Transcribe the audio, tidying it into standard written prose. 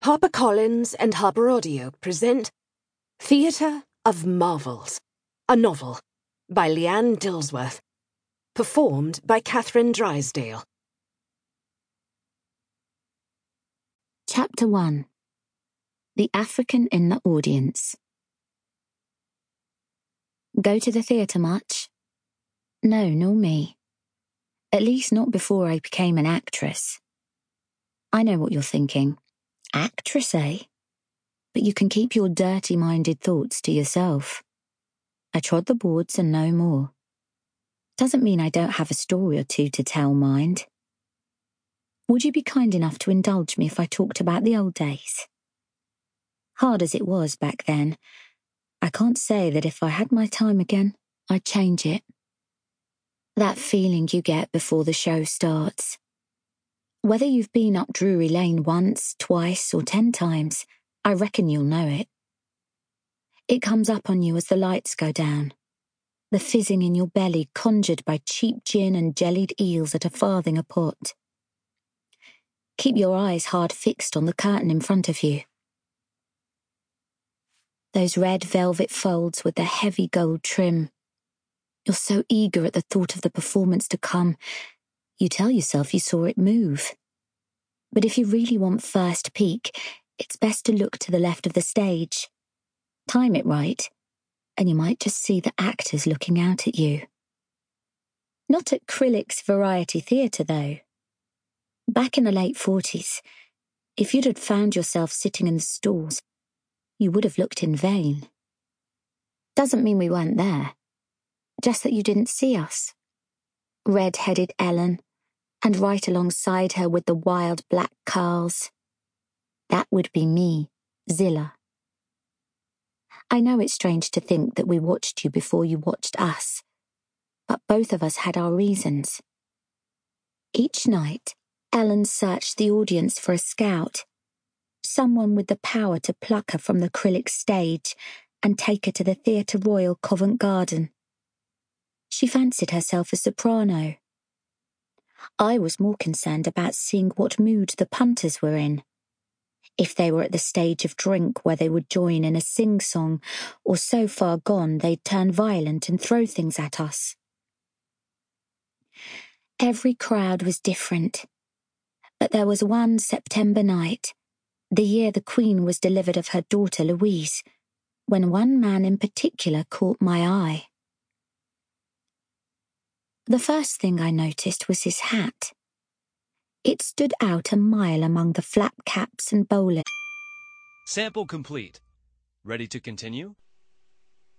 HarperCollins and Harper Audio present Theatre of Marvels, a novel by Leanne Dillsworth, performed by Catherine Drysdale. Chapter 1. The African in the Audience. Go to the theatre much? No, nor me. At least not before I became an actress. I know what you're thinking. Actress, eh? But you can keep your dirty-minded thoughts to yourself. I trod the boards and no more. Doesn't mean I don't have a story or two to tell, mind. Would you be kind enough to indulge me if I talked about the old days? Hard as it was back then, I can't say that if I had my time again, I'd change it. That feeling you get before the show starts. Whether you've been up Drury Lane once, twice, or 10 times, I reckon you'll know it. It comes up on you as the lights go down. The fizzing in your belly conjured by cheap gin and jellied eels at a farthing a pot. Keep your eyes hard fixed on the curtain in front of you. Those red velvet folds with the heavy gold trim. You're so eager at the thought of the performance to come, you tell yourself you saw it move. But if you really want first peek, it's best to look to the left of the stage. Time it right, and you might just see the actors looking out at you. Not at Krillick's Variety Theatre, though. Back in the late 40s, if you'd had found yourself sitting in the stalls, you would have looked in vain. Doesn't mean we weren't there, just that you didn't see us. Red-headed Ellen, and right alongside her with the wild black curls. That would be me, Zilla. I know it's strange to think that we watched you before you watched us, but both of us had our reasons. Each night, Ellen searched the audience for a scout, someone with the power to pluck her from the Krillick stage and take her to the Theatre Royal Covent Garden. She fancied herself a soprano. I was more concerned about seeing what mood the punters were in. If they were at the stage of drink where they would join in a sing-song, or so far gone they'd turn violent and throw things at us. Every crowd was different, but there was one September night, the year the Queen was delivered of her daughter Louise, when one man in particular caught my eye. The first thing I noticed was his hat. It stood out a mile among the flat caps and bowlers. Sample complete. Ready to continue?